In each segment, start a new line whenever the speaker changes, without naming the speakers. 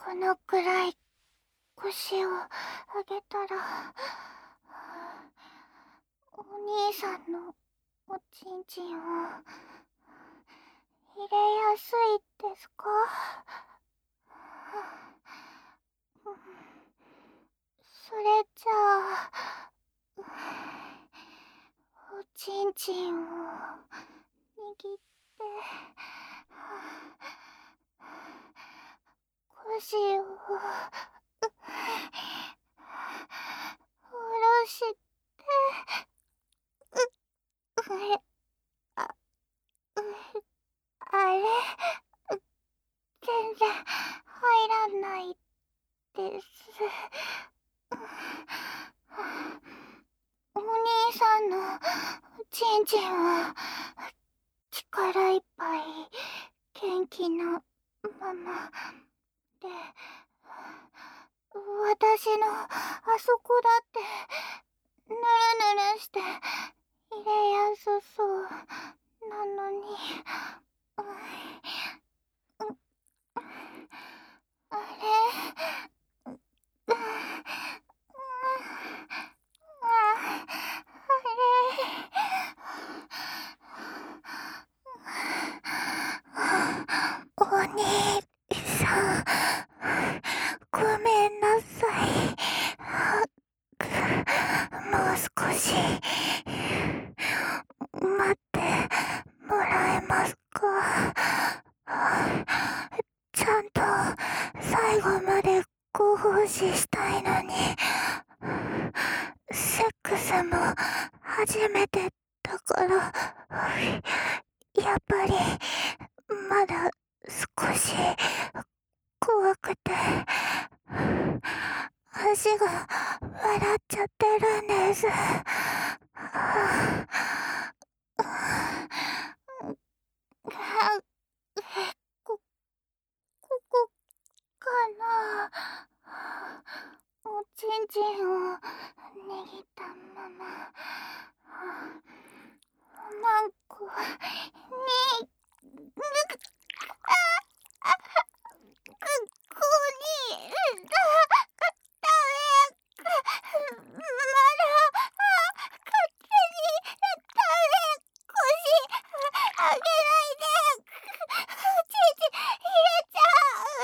このくらい腰を上げたら、お兄さんのおちんちんを入れやすいですか？それじゃあ、おちんちんを握って、腰を下ろして、あ、あれ、全然入らないです。お兄さんのちんちんは力いっぱい元気なままで、私のあそこだってぬるぬるして入れやすそうなのに、あれ、お兄さん、ごめんなさい。もう少し待ってもらえますか？ちゃんと最後までご奉仕したいのに、セックスも初めてだから、やっぱりまだ少し怖くて、足が笑っちゃってるんです。こ、ここかな。おちんちんを握ったまま、なんか、に、ここに、ダメ、まだ、勝手に、ダメ、腰、上げないで、ちんちん入れちゃう、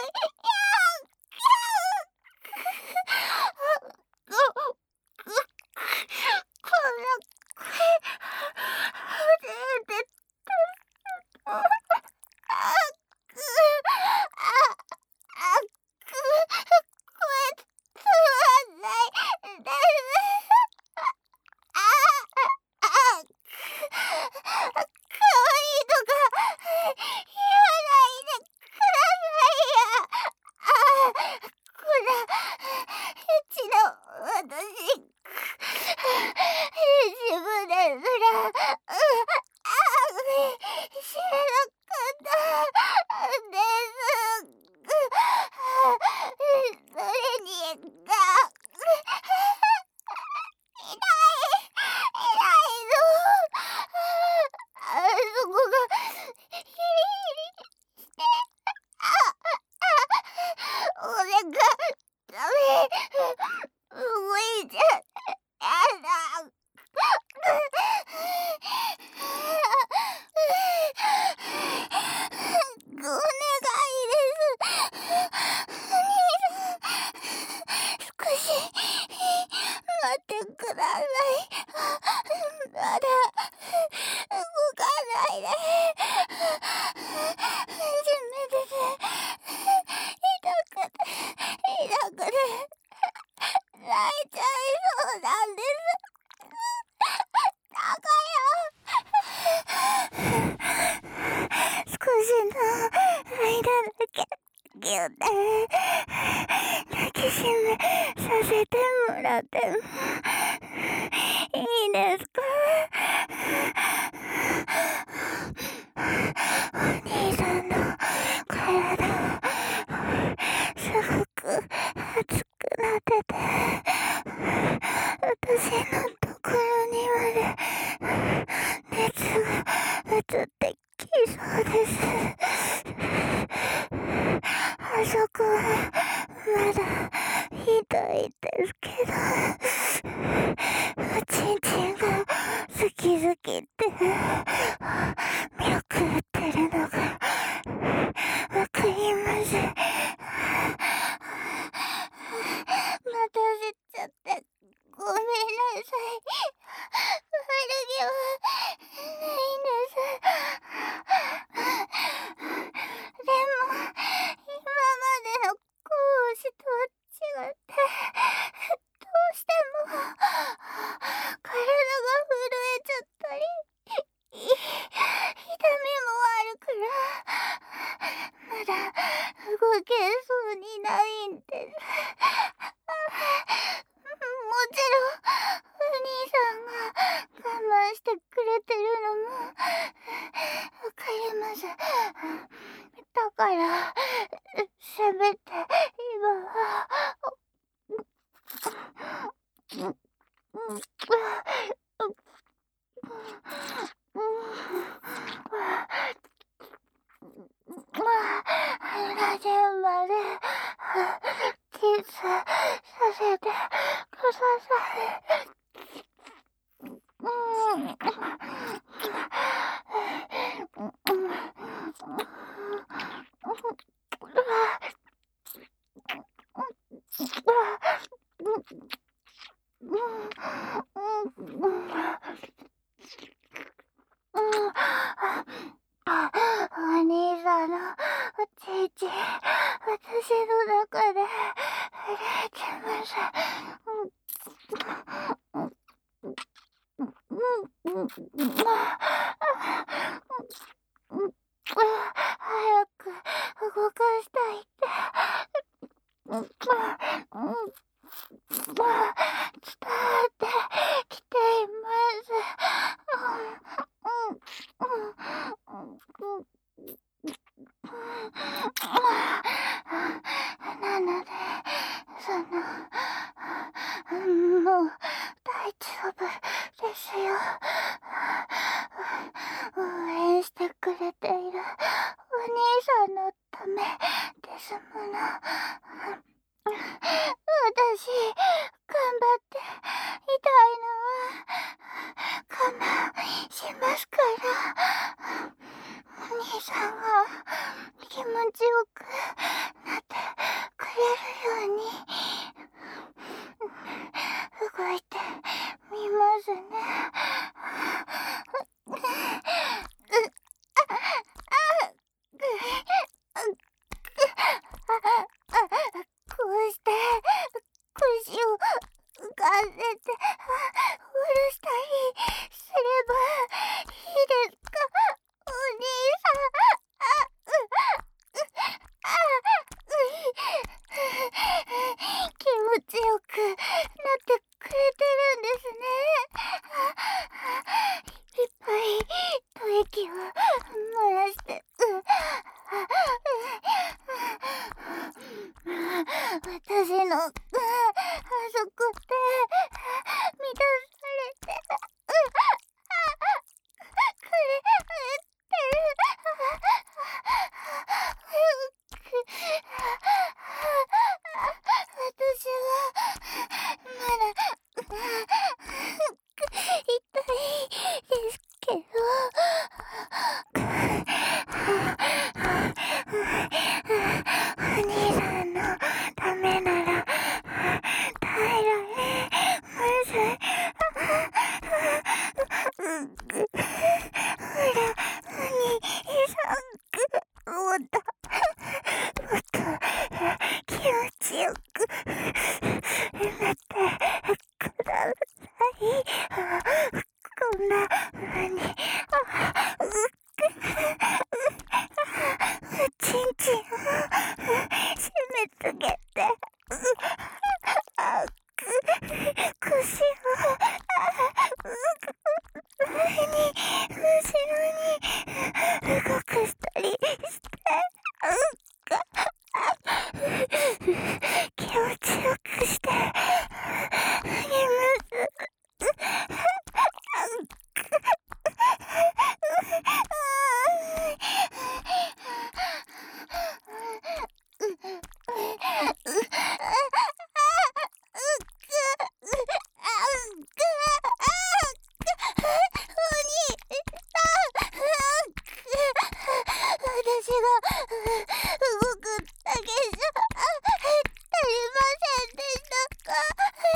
こんな声、初めてだ。声つまんないです。可愛いのが言わないでくださいよ。こんなエッチな私、自分ですら知らなかったです。それに痛いの。そこがヒリヒリして、俺がダメ、動いちゃやだ。お願いです。少し待ってください。まだ動かないで。初めてで痛くて泣いちゃいそうなんです。少しの間だけギュッて抱きしめさせてもらってもいいですか？お兄さんの体をすごく熱くなってて、私のところにまで熱が移ってきそうです。あそこ動けそうにないんです。もちろんお兄さんが我慢してくれてるのもわかります。だからせめて今はラジンまでキスさせてください。お兄さんのおちいち、私の中で震えてます。早く動かしたいって伝わってきています。なのでもう大丈夫ですよ。応援してくれているお兄さんのためですもの。私頑張って痛いのは我慢しますから、お兄さんが気持ちよくなってくれるように動いてみますね。こうして腰を浮かせて下ろしたりすればいいですか、お兄さん。気持ちよくなってくれてるんですね。いっぱい吐息を漏らして私のあそこって満たされてくれてる。私はまだ痛いですけど、お兄さんのためなら耐えられます。ほら、お兄さん、もっと気持ちよくなってください。こんな風にちんちんを締め付けて腰を前に後ろに動かしたりして気持ちよくしてあげます。私が動くだけじゃ足りませんでしたか。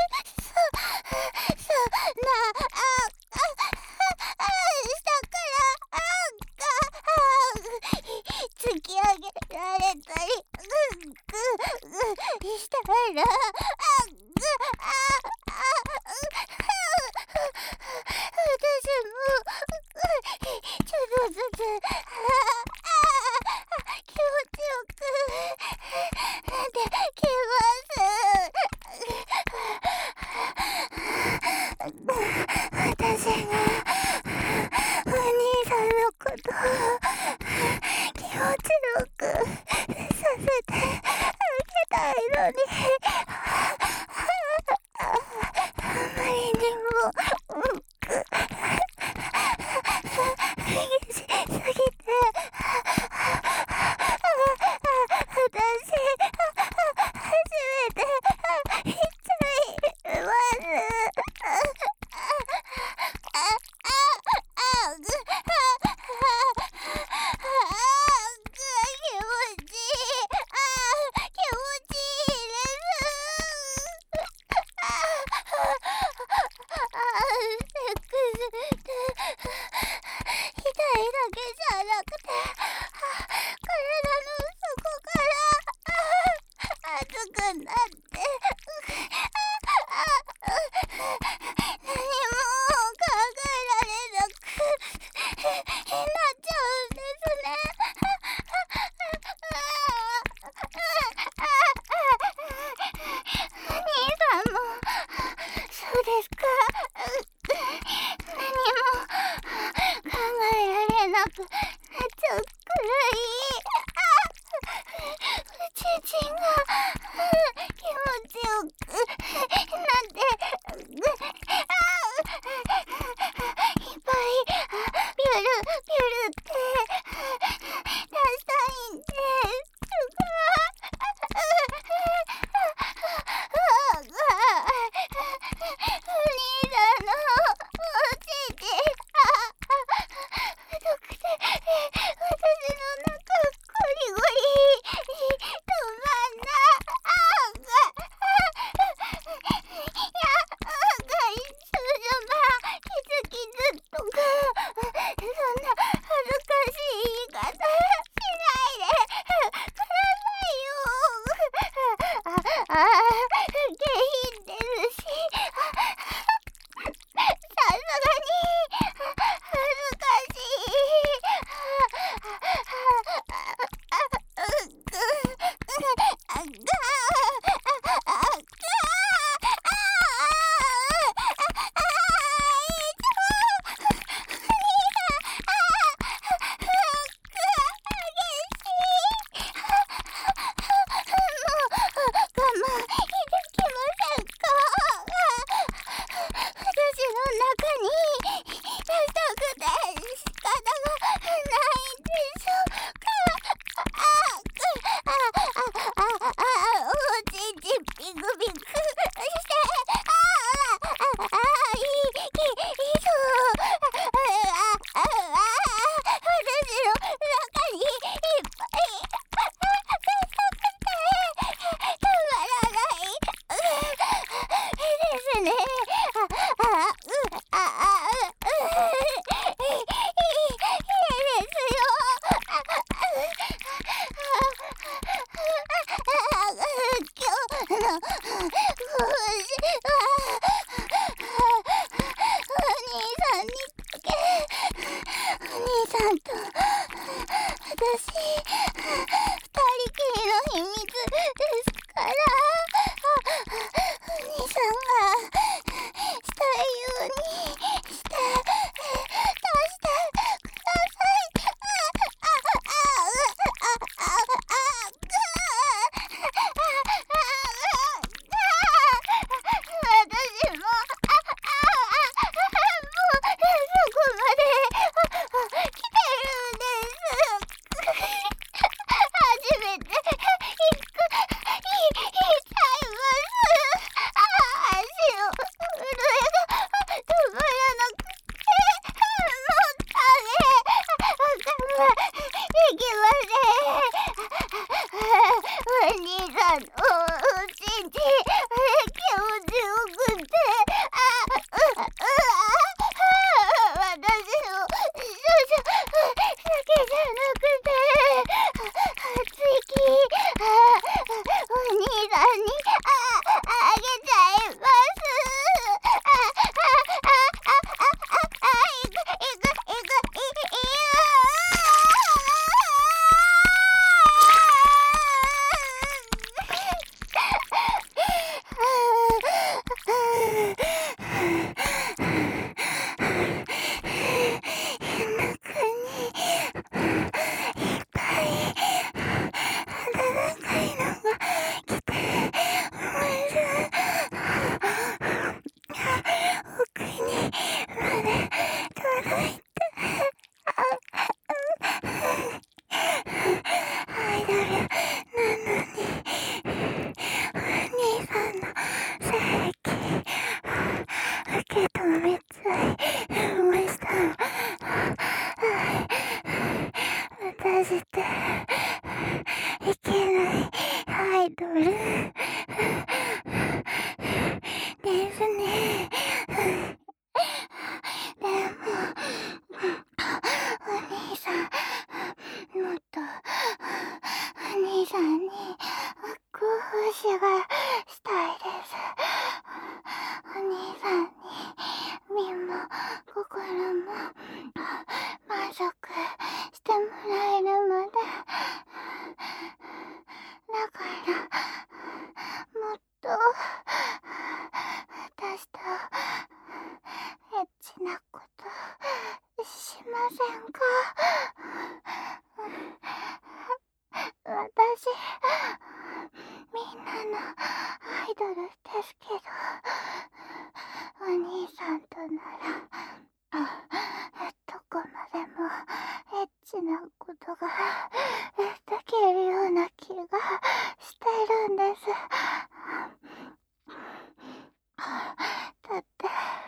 下から突き上げられたりしたら私もちょっとずつ気持ちよく強くさせてあげたいのに、あまりにも激しすぎて、私初めて言っちゃいますくいけないアイドルですね。でも、お兄さん、もっとお兄さんにご奉仕がしたいです。お兄さんに身も心も満足してもらえるまで。だからもっと私とエッチなことしませんか？私みんなのアイドルですけど、お兄さんとならどこまでもエッチなことができるような気がしてるんです。だって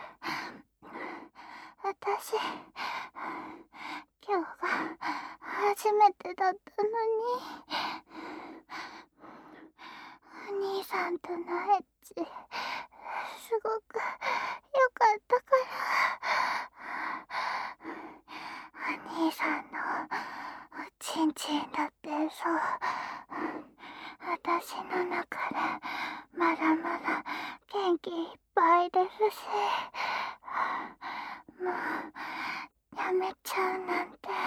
私今日が初めてだったのに、お兄さんとのエッチすごく良かったから、お兄さんのおちんちんだってそう私の中でまだまだ元気いっぱいですし、もうやめちゃうなんて